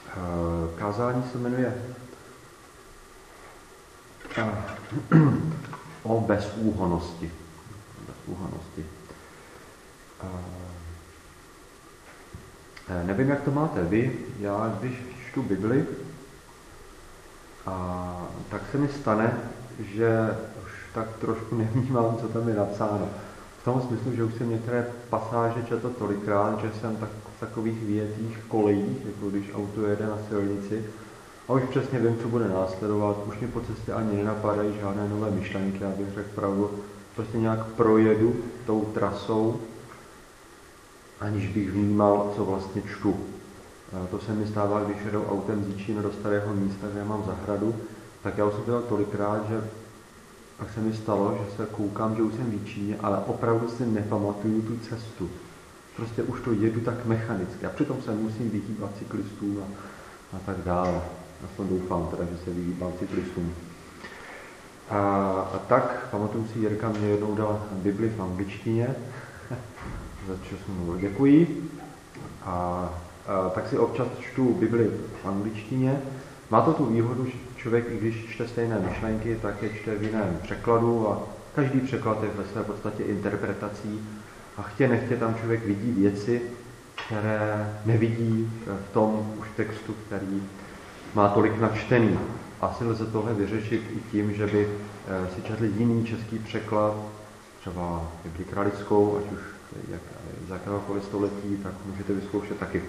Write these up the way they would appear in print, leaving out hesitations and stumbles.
Kázání se jmenuje o bezúhonnosti. Nevím, jak to máte vy, já když čtu Bibli, tak se mi stane, že už tak trošku nevnímám, co tam je napsáno. V tom smyslu, že už jsem některé pasáže četl tolikrát, že jsem v takových větých kolejích, jako když auto jede na silnici, a už přesně vím, co bude následovat, už mě po cestě ani nenapadají žádné nové myšlenky, abych řekl pravdu. Prostě nějak projedu tou trasou, aniž bych vnímal, co vlastně čtu. To se mi stává, když jedu autem z Jičína do starého místa, kde mám zahradu, tak já už jsem to tolikrát, že pak se mi stalo, že se koukám, že už jsem v Jičíně, ale opravdu si nepamatuju tu cestu. Prostě už to jedu tak mechanicky a přitom se musím vyhýbat cyklistům a tak dále. Aspoň doufám teda, že se vyhýbám cyklistům. A tak, pamatuju si, Jirka mě jednou dal Bibli v angličtině, za co mu děkuji. Tak si občas čtu Bibli v angličtině. Má to tu výhodu, že člověk, i když čte stejné myšlenky, tak je čte v jiném překladu a každý překlad je ve své podstatě interpretací a chtě nechtě tam člověk vidí věci, které nevidí v tom už textu, který má tolik načtený. Asi lze tohle vyřešit i tím, že by si četli jiný český překlad, třeba Bibli kralickou, ať už z jakéhokoliv století, tak můžete vyzkoušet taky.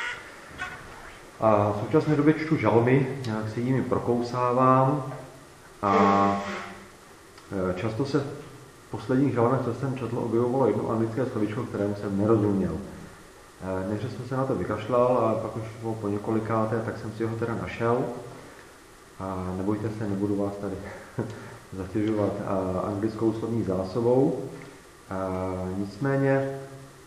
A v současné době čtu žalmy, nějak si jimi prokousávám a často se v posledních žalmech, co jsem četl, objevovalo jedno anglické slovíčko, kterému jsem nerozuměl. Než jsem se na to vykašlal a pak už po několikáté, tak jsem si ho teda našel. A nebojte se, nebudu vás tady zatěžovat anglickou slovní zásobou. Nicméně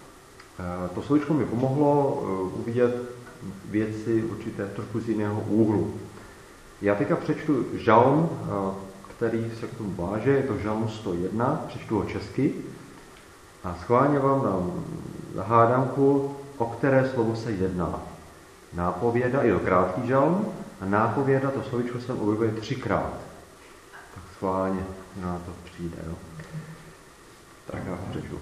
to slovíčko mi pomohlo uvidět věci určité trošku z jiného úhlu. Já teďka přečtu žalm, který se k tomu váže, je to žalm 101, přečtu ho česky a schválně vám dám hádanku, o které slovo se jedná. Nápověda, je to krátký žalm, a nápověda, to slovíčko jsem objevuje 3krát. Tak schválně na to přijde. Jo? Tak já přečtu.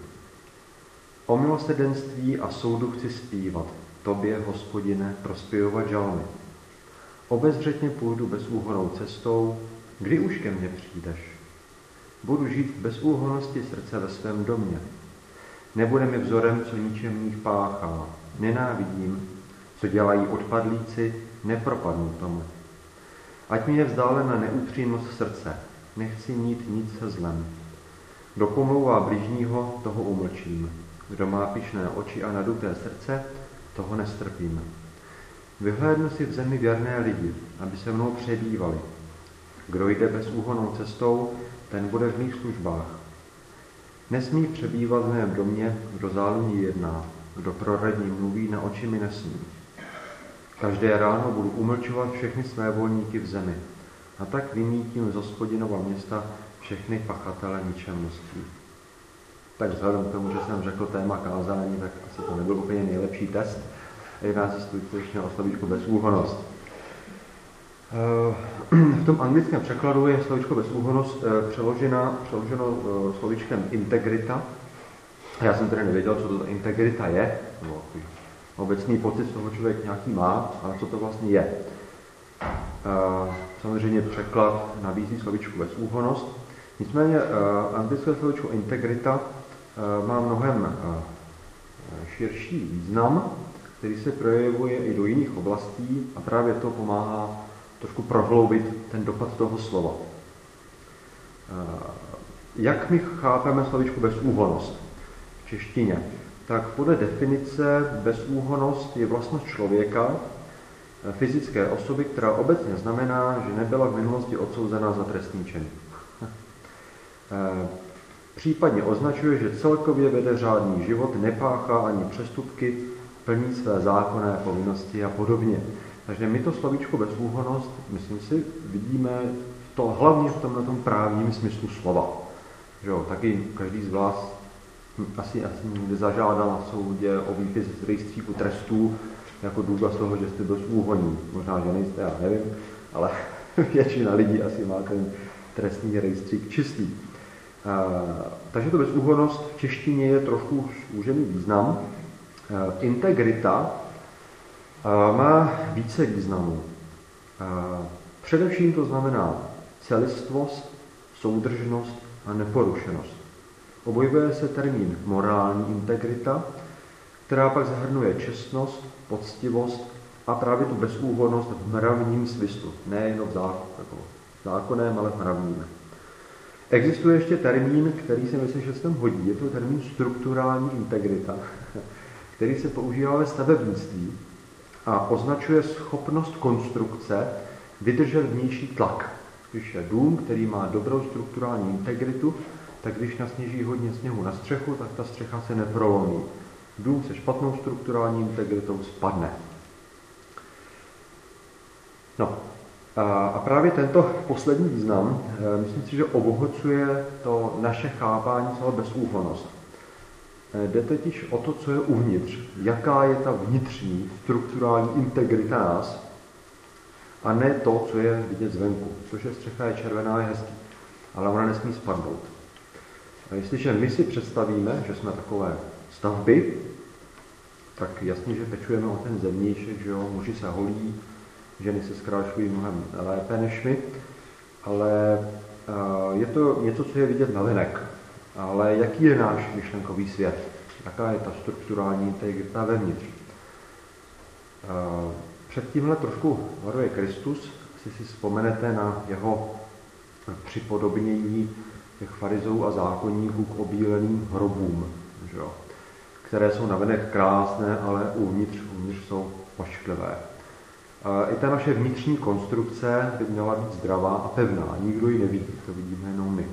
O milosrdenství a soudu chci zpívat, tobě, Hospodine, prospěvovat žalmy. Obezřetně půjdu bezúhonnou cestou, kdy už ke mně přijdeš. Budu žít v bezúhonnosti srdce ve svém domě. Nebude mi vzorem, co ničemných páchá. Nenávidím, co dělají odpadlíci, nepropadnu tomu. Ať mi je vzdálena neupřímnost srdce, nechci mít nic se zlem. Kdo pomlouvá bližního, toho umlčím. Kdo má pyšné oči a naduté srdce, toho nestrpím. Vyhlédnu si v zemi věrné lidi, aby se mnou přebývali. Kdo jde bezúhonnou cestou, ten bude v mých službách. Nesmí přebývat v mém domě, kdo záluní jedná, kdo proradní mluví, na oči mi nesmí. Každé ráno budu umlčovat všechny své volníky v zemi a tak vymítím z Hospodinova města všechny pachatele ničemností. Tak vzhledem k tomu, že jsem řekl téma kázání, tak asi to nebyl úplně nejlepší test. Jedná se skutečně o slovíčko bezúhonnost. V tom anglickém překladu je slovíčko bezúhonnost přeloženo slovíčkem integrita. Já jsem tedy nevěděl, co to integrita je. Obecný pocit z toho člověk nějaký má, ale co to vlastně je. Samozřejmě překlad nabízí slovíčku bezúhonnost. Nicméně anglické slovíčko integrita má mnohem širší význam, který se projevuje i do jiných oblastí a právě to pomáhá trošku prohloubit ten dopad toho slova. Jak my chápeme slovíčko bezúhonnost v češtině? Tak podle definice bezúhonnost je vlastnost člověka, fyzické osoby, která obecně znamená, že nebyla v minulosti odsouzena za trestný čin. Případně označuje, že celkově vede řádný život, nepáchá ani přestupky, plní své zákonné povinnosti a podobně. Takže my to slovíčko bezúhonnost, myslím si, vidíme to hlavně v tomhle právním smyslu slova. Že jo, taky každý z vás asi někdy zažádal na soudě o výpis z rejstříku trestů jako důkaz toho, že jste bezúhonní. Možná, že nejste, já nevím, ale většina lidí asi má ten trestní rejstřík čistý. Takže to bezúhonnost v češtině je trošku zúžený význam. Integrita má více významů. Především to znamená celistvost, soudržnost a neporušenost. Objevuje se termín morální integrita, která pak zahrnuje čestnost, poctivost a právě tu bezúhonnost v mravním smyslu, nejen v zákonném, ale v mravním. Existuje ještě termín, který si myslím, že se tam hodí, je to termín strukturální integrita, který se používá ve stavebnictví a označuje schopnost konstrukce vydržet vnější tlak. Když je dům, který má dobrou strukturální integritu, tak když nasněží hodně sněhu na střechu, tak ta střecha se neprolomí. Dům se špatnou strukturální integritou spadne. No a právě tento poslední význam, myslím si, že obohacuje to naše chápání celé bezúhonnost. Jde totiž o to, co je uvnitř, jaká je ta vnitřní strukturální integrita nás, a ne to, co je vidět zvenku. To, že střecha je červená, je hezký, ale ona nesmí spadnout. A jestliže my si představíme, že jsme takové stavby, tak jasně, že pečujeme o ten zemnějšek, že jo, muži se holí, ženy se zkrášují mnohem lépe než my, ale je to něco, co je vidět navenek. Ale jaký je náš myšlenkový svět? Jaká je ta strukturální integrita vevnitř? Před tímhle trošku varuje Kristus, si vzpomenete na jeho připodobnění těch farizeů a zákonníků k obíleným hrobům, že jo? Které jsou navenek krásné, ale uvnitř jsou ošklivé. I ta naše vnitřní konstrukce by měla být zdravá a pevná. Nikdo ji nevidí, to vidíme jenom my.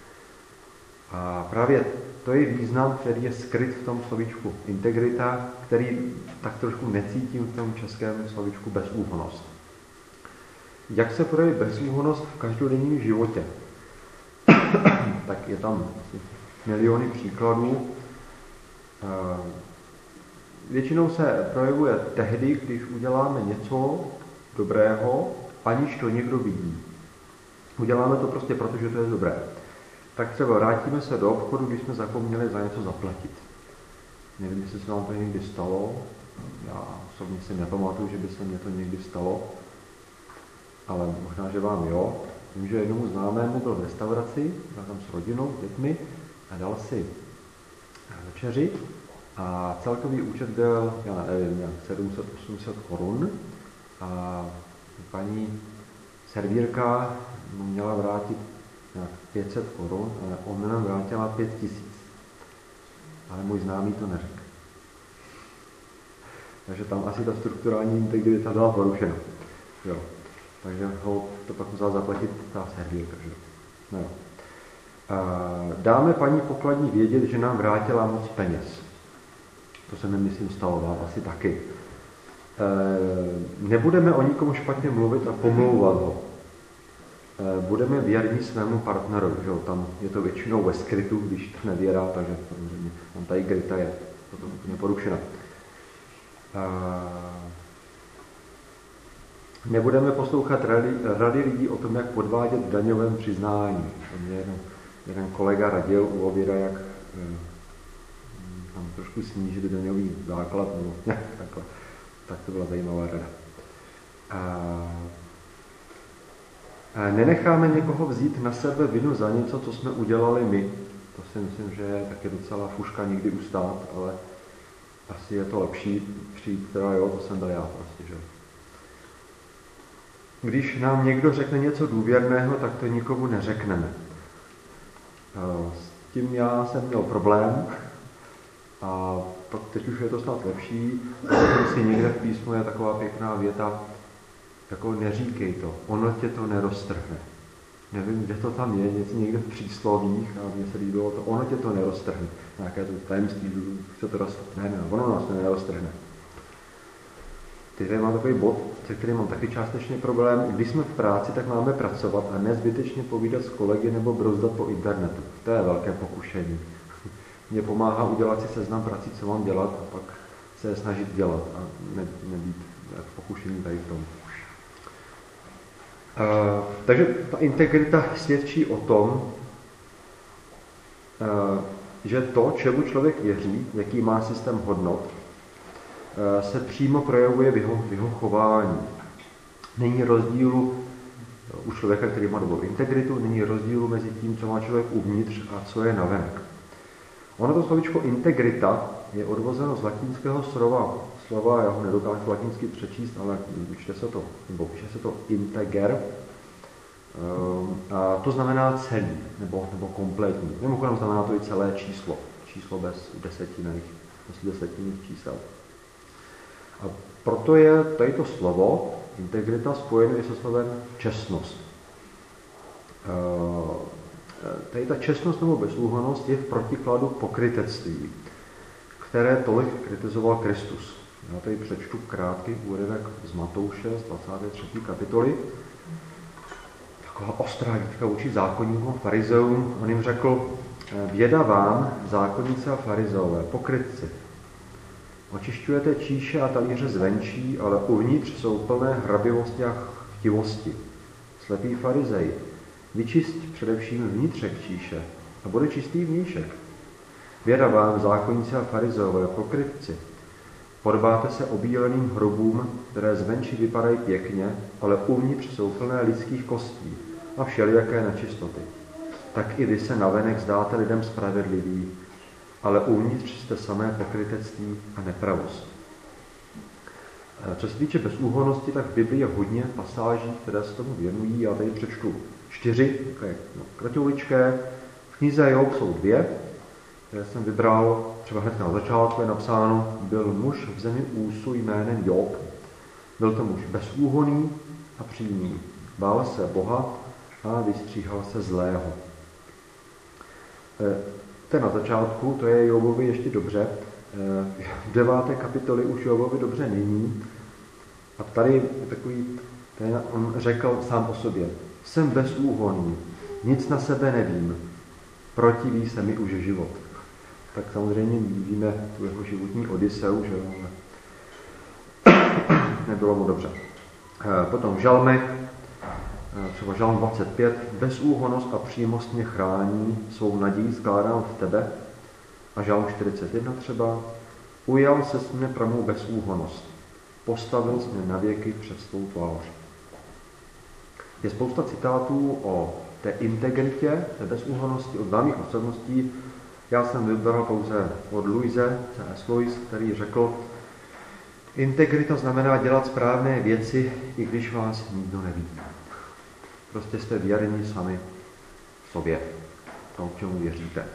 A právě to je význam, který je skryt v tom slovíčku integrita, který tak trošku necítím v tom českém slovíčku bezúhonnost. Jak se projeví bezúhonnost v každodenním životě? Tak je tam miliony příkladů. Většinou se projevuje tehdy, když uděláme něco dobrého, aniž to někdo vidí. Uděláme to prostě proto, že to je dobré. Tak třeba vrátíme se do obchodu, když jsme zapomněli za něco zaplatit. Nevím, jestli se vám to někdy stalo. Já osobně si nepamatuju, že by se mně to někdy stalo. Ale možná, že vám jo. Vím, že jednomu známému byl v restauraci, byl tam s rodinou, s dětmi a dal si večeři. A celkový účet byl, já nevím, nějak 700-800 korun. A paní servírka mu měla vrátit nějak 500 korun, ale omylem vrátila 5000. Ale můj známý to neřekl. Takže tam asi ta strukturální integrita byla porušena. Jo. Takže ho to pak musela zaplatit ta servírka. No. Dáme paní pokladní vědět, že nám vrátila moc peněz. To se mi, myslím, stalo vám asi taky. Nebudeme o nikomu špatně mluvit a pomlouvat ho. Budeme věrní svému partnerovi. Že? Tam je to většinou ve skrytu, když to nevěrá, takže samozřejmě tam ta integrita je potom úplně porušena. Nebudeme poslouchat rady lidí o tom, jak podvádět v daňovém přiznání. Mě jeden kolega radil u oběda, jak tam trošku snížit daňový základ, nebo takhle. Tak to byla zajímavá rada. Nenecháme někoho vzít na sebe vinu za něco, co jsme udělali my. To si myslím, že je taky docela fuška někdy ustát, ale asi je to lepší přijít, teda jo, to jsem byl já prostě, že. Když nám někdo řekne něco důvěrného, tak to nikomu neřekneme. S tím já jsem měl problém a pak teď už je to snad lepší. Si někde v písmu je taková pěkná věta, jako neříkej to, ono tě to neroztrhne. Nevím, kde to tam je, něco někde v příslovích a mně se líbilo to, ono tě to neroztrhne. Nějaké to tajemství, se to roztrhne, ne, ono nás to neroztrhne. Teď tady mám takový bod, se kterým mám taky částečně problém. Když jsme v práci, tak máme pracovat a nezbytečně povídat s kolegy nebo brzdat po internetu. To je velké pokušení. Mně pomáhá udělat si seznam prací, co mám dělat a pak se je snažit dělat a nebýt pokušený tady v tom. Takže ta integrita svědčí o tom, že to, čemu člověk věří, jaký má systém hodnot, se přímo projevuje v jeho chování. Není rozdílu u člověka, který má dobrou integritu, není rozdílu mezi tím, co má člověk uvnitř a co je navenek. Ono to slovíčko integrita je odvozeno z latinského slova, já ho nedokážu latinsky přečíst, ale píše se to integer, a to znamená celý, nebo kompletní. Mimochodem znamená to i celé číslo bez desetinných čísel. A proto je tady to slovo, integrita, spojené se slovem čestnost. Tady ta čestnost nebo bezúhonnost je v protikladu pokrytectví, které tolik kritizoval Kristus. Já tady přečtu krátký úryvek z Matouše z 23. kapitoly. Taková ostrá dítka vůči zákonníkům a farizeům. On jim řekl: běda vám, zákonníci a farizeové, pokrytci. Očišťujete číše a talíře zvenčí, ale uvnitř jsou plné hrabivosti a chtivosti. Slepý farizej, vyčisť především vnitřek číše a bude čistý vníšek. Běda vám, zákonníci a farizeové, pokrytci. Podobáte se obíleným hrobům, které zvenčí vypadají pěkně, ale uvnitř jsou plné lidských kostí a všelijaké nečistoty. Tak i vy se navenek zdáte lidem spravedliví, ale uvnitř jste samé pokrytectví a nepravost. Co se týče bezúhonnosti, tak v Biblii je hodně pasáží, které se tomu věnují. Já tady přečtu 4, také kratouličké. V knize Job jsou 2, které jsem vybral. Třeba hned na začátku je napsáno: byl muž v zemi Úsu jménem Job. Byl to muž bezúhonný a přímý. Bál se Boha a vystříhal se zlého. To je na začátku, to je Jobovi ještě dobře. V 9. kapitoli už Jobovi dobře není. A tady on řekl sám o sobě: jsem bezúhonný, nic na sebe nevím, protiví se mi už život. Tak samozřejmě víme tu jeho životní odyseu, že nebylo mu dobře. Potom v žalmech, třeba žalm 25, bezúhonnost a přímost mě chrání, svou naději skládám v tebe. A žalm 41 třeba, ujal se mne pramou bezúhonnost, postavil jsi mě navěky před svou tvář. Je spousta citátů o té integritě, té bezúhonnosti, od známých osobností. Já jsem vybral pouze od Louise C.S. Lewis, který řekl: integrita znamená dělat správné věci, i když vás nikdo neví. Prostě jste věrní sami sobě, tomu, čemu věříte.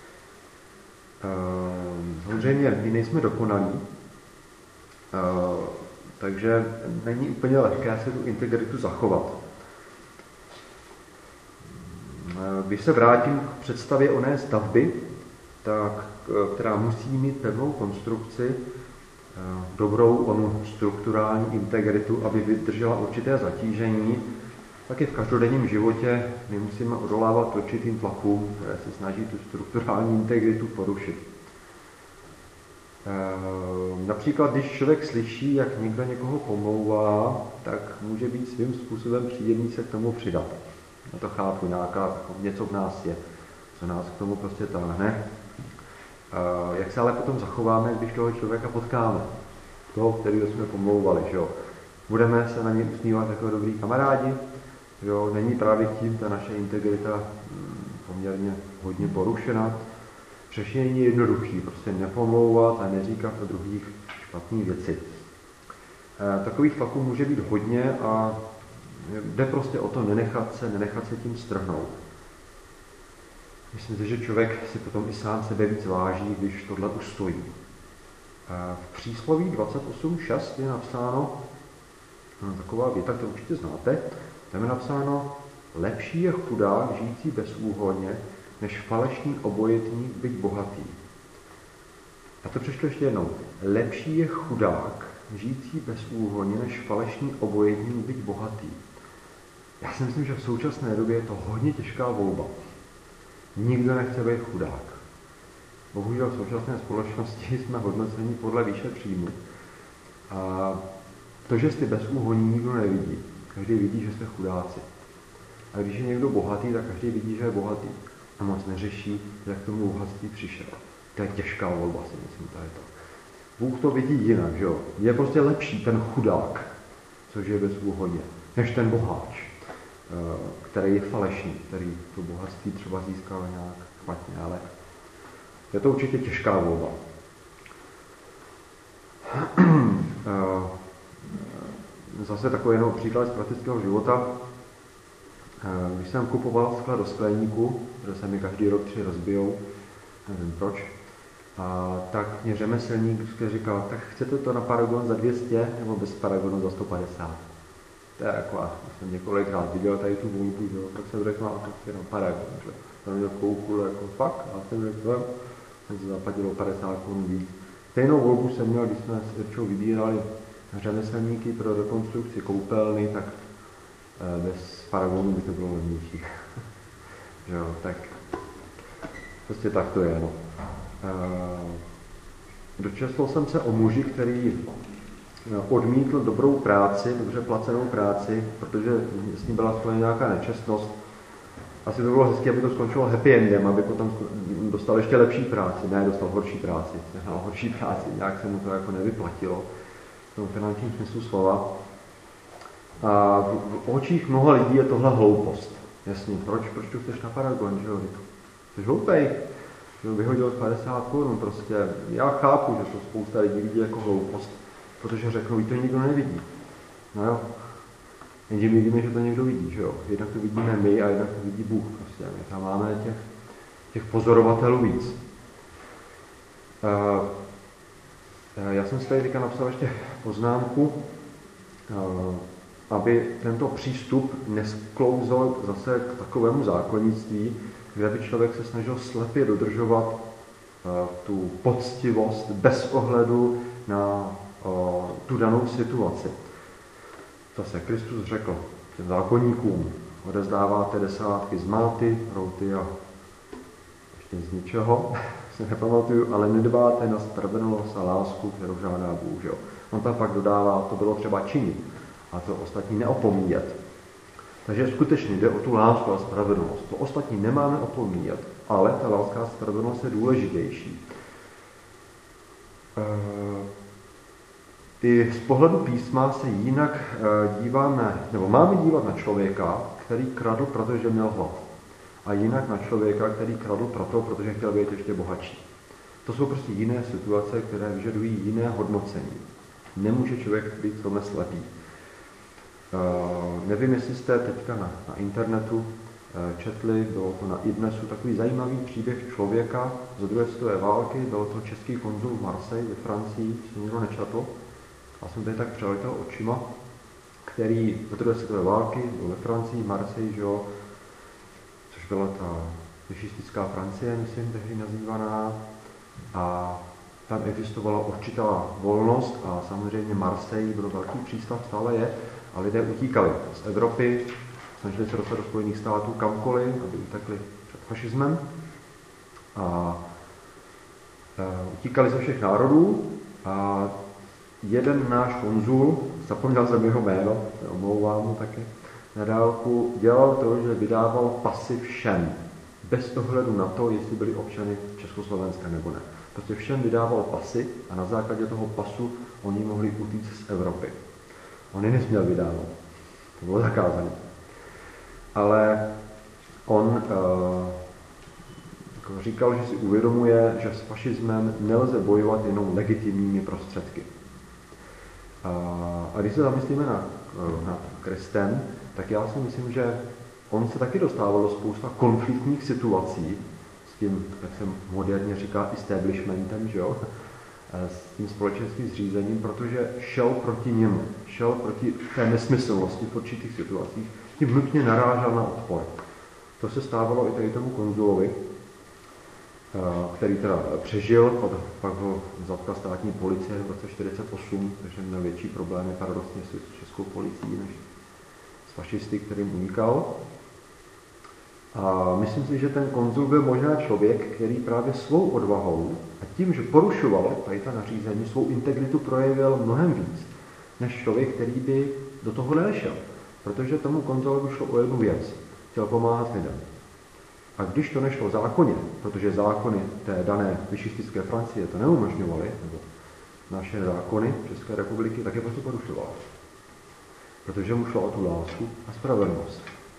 Samozřejmě my nejsme dokonalí, takže není úplně lehké si tu integritu zachovat. Když se vrátím k představě oné stavby, která musí mít pevnou konstrukci, dobrou onu strukturální integritu, aby vydržela určité zatížení, tak i v každodenním životě my musíme odolávat určitým tlakům, které se snaží tu strukturální integritu porušit. Například, když člověk slyší, jak někdo někoho pomlouvá, tak může být svým způsobem příjemný se k tomu přidat. Já to chápu, něco v nás je, co nás k tomu prostě táhne. Jak se ale potom zachováme, když toho člověka potkáme, toho, kterého jsme pomlouvali, že jo? Budeme se na něj usmívat jako dobrý kamarádi, jo? Není právě tím ta naše integrita poměrně hodně porušena. Řešení je jednoduchý, prostě nepomlouvat a neříkat o druhých špatné věci. Takových tlaků může být hodně a jde prostě o to nenechat se tím strhnout. Myslím si, že člověk si potom i sám sebe víc váží, když tohle ustojí. V přísloví 28.6 je napsáno taková věta, kterou určitě znáte, tam je napsáno: lepší je chudák žijící bezúhonně, než falešný obojetník, byť bohatý. A to přečtu ještě jednou. Lepší je chudák žijící bezúhonně, než falešný obojetník, byť bohatý. Já si myslím, že v současné době je to hodně těžká volba. Nikdo nechce být chudák. bohužel v současné společnosti jsme hodnoceni podle výše příjmu. A to, že jste bezúhonní, nikdo nevidí. Každý vidí, že jste chudáci. A když je někdo bohatý, tak každý vidí, že je bohatý. A moc neřeší, jak k tomu bohatství přišel. To je těžká volba, si myslím, to je to. Bůh to vidí jinak, že jo. Je prostě lepší ten chudák, což je bezúhonně, než ten boháč, který je falešný, který to bohatství třeba získal nějak špatně, ale je to určitě těžká volba. Zase takový jenom příklad z praktického života. Když jsem kupoval skla do skleníku, protože se mi každý rok 3 rozbijou, nevím proč, tak mě řemeslník říkal, tak chcete to na paragon za 200 nebo bez paragonu za 150? To je jako, jsem několikrát viděl tady tu volbu, tak jsem řekl, tak si na paragon. Tam měl koukul jako fakt, a jsem řekl, jsem se zaplatil 50 korun víc. Stejnou volbu jsem měl, když jsme s Irčou vybírali řemeslníky pro rekonstrukci koupelny, tak bez paragonu by to bylo levnější. Tak prostě tak to je. No. Dočetl jsem se o muži, který odmítl dobrou práci, dobře placenou práci, protože s ním byla spojená nějaká nečestnost. Asi by bylo hezké, aby to skončilo happy endem, aby potom dostal ještě lepší práci, ne, dostal horší práci, nějak se mu to jako nevyplatilo v tom finančním smyslu slova. A v očích mnoha lidí je tohle hloupost. Jasně, proč tu chceš na paragon, že jo? Jsi hloupej, že vyhodil 50 korun, prostě. Já chápu, že to spousta lidí vidí jako hloupost, protože řeknou, že to nikdo nevidí. No jo. Jenže my vidíme, že to někdo vidí, že jo? Jednak to vidíme my a jednak to vidí Bůh. Prostě. My tam máme těch pozorovatelů víc. Já jsem si tady teďka napsal ještě poznámku, aby tento přístup nesklouzl zase k takovému zákonnictví, kde by člověk se snažil slepě dodržovat tu poctivost bez ohledu na tu danou situaci. Zase Kristus řekl těm zákonníkům, odezdáváte desátky z máty, routy a ještě z ničeho, se nepamatuju, ale nedbáte na spravedlnost a lásku, kterou žádá Bůh. Že? On tam pak dodává, to bylo třeba činit a to ostatní neopomíjet. Takže skutečně jde o tu lásku a spravedlnost. To ostatní nemáme opomíjet, ale ta láska a spravedlnost je důležitější. I z pohledu písma se jinak díváme, nebo máme dívat na člověka, který kradl, protože měl hlad. A jinak na člověka, který kradl proto, protože chtěl být ještě bohatší. To jsou prostě jiné situace, které vyžadují jiné hodnocení. Nemůže člověk být v tomhle slepý. Nevím, jestli jste teďka na internetu četli, bylo to na iDnesu, takový zajímavý příběh člověka z druhé světové války, byl to český konzul v Marseille ve Francii, si nikdo nečetl. A jsem tady tak přeletěl očima, který z druhé světové války byl ve Francii, v Marseille, že jo, což byla ta fašistická Francie, myslím, tehdy nazývaná. A tam existovala určitá volnost a samozřejmě Marseille byl velký přístav, stále je, a lidé utíkali z Evropy, snažili se dostat do Spojených států kamkoliv, aby utekli před fašismem. A utíkali ze všech národů a jeden náš konzul, zapomněl jsem jeho jméno, omlouvám mu taky, na dálku, dělal to, že vydával pasy všem, bez ohledu na to, jestli byli občany Československa nebo ne. Prostě všem vydával pasy a na základě toho pasu oni mohli utíct z Evropy. On je nesměl vydávat. To bylo zakázané. Ale on říkal, že si uvědomuje, že s fašismem nelze bojovat jenom legitimními prostředky. A když se zamyslíme nad Kristem, tak já si myslím, že on se taky dostával do spousta konfliktních situací s tím, jak se moderně říká, establishmentem, že jo? S tím společenským zřízením, protože šel proti němu, šel proti té nesmyslnosti v určitých situacích, tím nutně narážel na odpor. To se stávalo i tady tomu konzulovi, který teda přežil, pak ho zatkla státní policie v roce 1948, takže měl větší problémy paradoxně s českou policií než s fašisty, kterým unikal. A myslím si, že ten konzul byl možná člověk, který právě svou odvahou a tím, že porušoval tady ta nařízení, svou integritu projevil mnohem víc, než člověk, který by do toho nešel. Protože tomu konzulovi šlo o jednu věc. Chtěl pomáhat lidem. A když to nešlo zákonně, protože zákony té dané vyšistické Francie to neumožňovaly, nebo naše zákony České republiky, tak je prostě porušoval. Protože mu šlo o tu lásku a spravedlnost.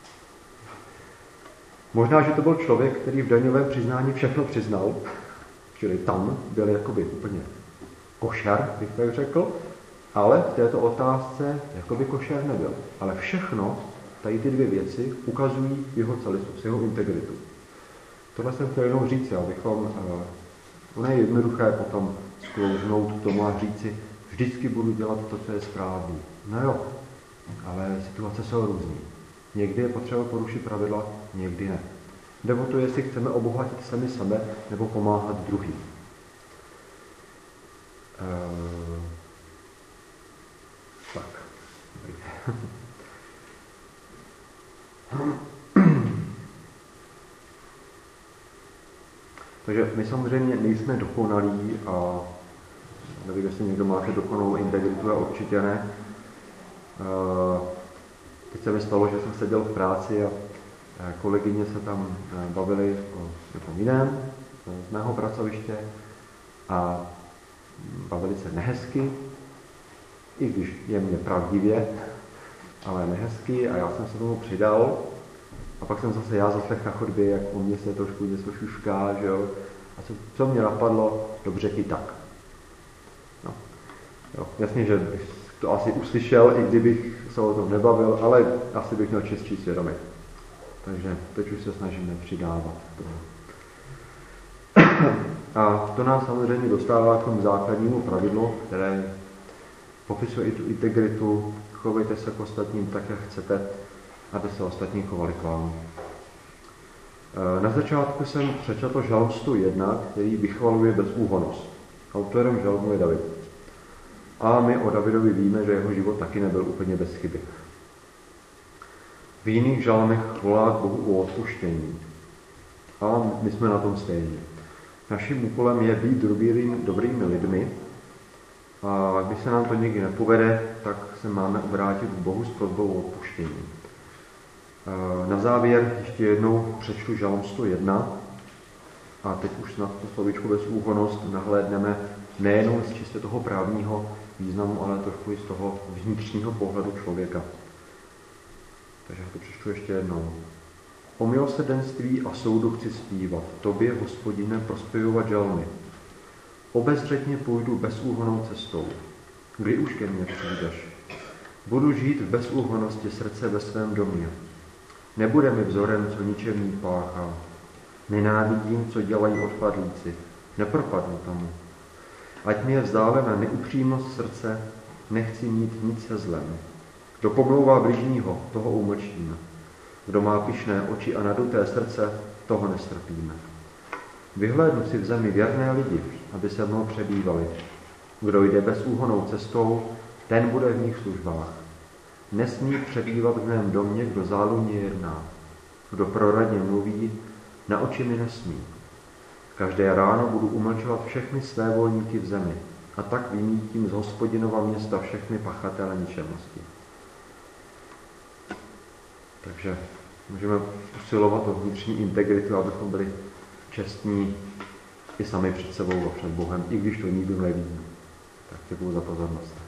Možná, že to byl člověk, který v daňovém přiznání všechno přiznal, čili tam byl jakoby úplně košer, bych tak řekl, ale v této otázce jakoby košer nebyl. Ale všechno, tady ty dvě věci, ukazují jeho celistvost, jeho integritu. Tohle jsem chtěl jenom říct, abychom, ono je jednoduché potom sklouznout k tomu a říci, vždycky budu dělat to, co je správný. No jo, ale situace jsou různý. Někdy je potřeba porušit pravidla, někdy ne. Jde o to, jestli chceme obohatit sami sebe, nebo pomáhat druhým. Tak. Takže my samozřejmě nejsme dokonalí a nevím, jestli někdo máte dokonalou integritu, a určitě ne. Teď se mi stalo, že jsem seděl v práci a kolegyně se tam bavily o někom jiném z mého pracoviště a bavili se nehezky, i když jemně pravdivě, ale nehezky, a já jsem se tomu přidal. A pak jsem zase já zaslech na chodbě, jak o mě se trošku něco šušká, že jo. A co mě napadlo, dobře ti tak. No. Jo, jasně, že bych to asi uslyšel, i kdybych se o tom nebavil, ale asi bych měl čistší svědomí. Takže teď už se snažím nepřidávat toho. A to nás samozřejmě dostává k tomu základnímu pravidlu, které popisuje i tu integritu. Chovejte se k ostatním tak, jak chcete, aby se ostatní chovali k vám. Na začátku jsem přečetl žalm 101, který vychvaluje bezúhonnost. Autorem žalmu je David. A my o Davidovi víme, že jeho život taky nebyl úplně bez chyby. V jiných žalmech volá k Bohu o odpuštění. A my jsme na tom stejně. Naším úkolem je být dobrými lidmi, a když se nám to někdy nepovede, tak se máme obrátit k Bohu s prosbou o odpuštění. Na závěr ještě jednou přečtu žalm 101 a teď už na to slovíčko bezúhonnost nahlédneme nejenom z čistě toho právního významu, ale trošku i z toho vnitřního pohledu člověka. Takže to přečtu ještě jednou. O milosrdenství a soudu chci zpívat, tobě, Hospodine, prospěvovat žalmy. Obezřetně půjdu bezúhonnou cestou. Kdy už ke mně přijdeš? Budu žít v bezúhonnosti srdce ve svém domě. Nebude mi vzorem, co ničemník páchá. Nenávidím, co dělají odpadlíci. Nepropadnu tomu. Ať mi je vzdálena neupřímnost srdce, nechci mít nic se zlem. Kdo pomlouvá bližního, toho umlčíme. Kdo má pyšné oči a naduté srdce, toho nestrpíme. Vyhlédnu si v zemi věrné lidi, aby se mnou přebývali. Kdo jde bezúhonnou cestou, ten bude v mých službách. Nesmí přebývat v mém domě, kdo záludně jedná. Kdo proradně mluví, na oči mi nesmí. Každé ráno budu umlčovat všechny své volníky v zemi a tak vymítím z Hospodinova města všechny pachatele ničemnosti. Takže můžeme usilovat o vnitřní integritu, abychom byli čestní i sami před sebou a před Bohem, i když to nikdo neví. Tak děkuji za pozornost.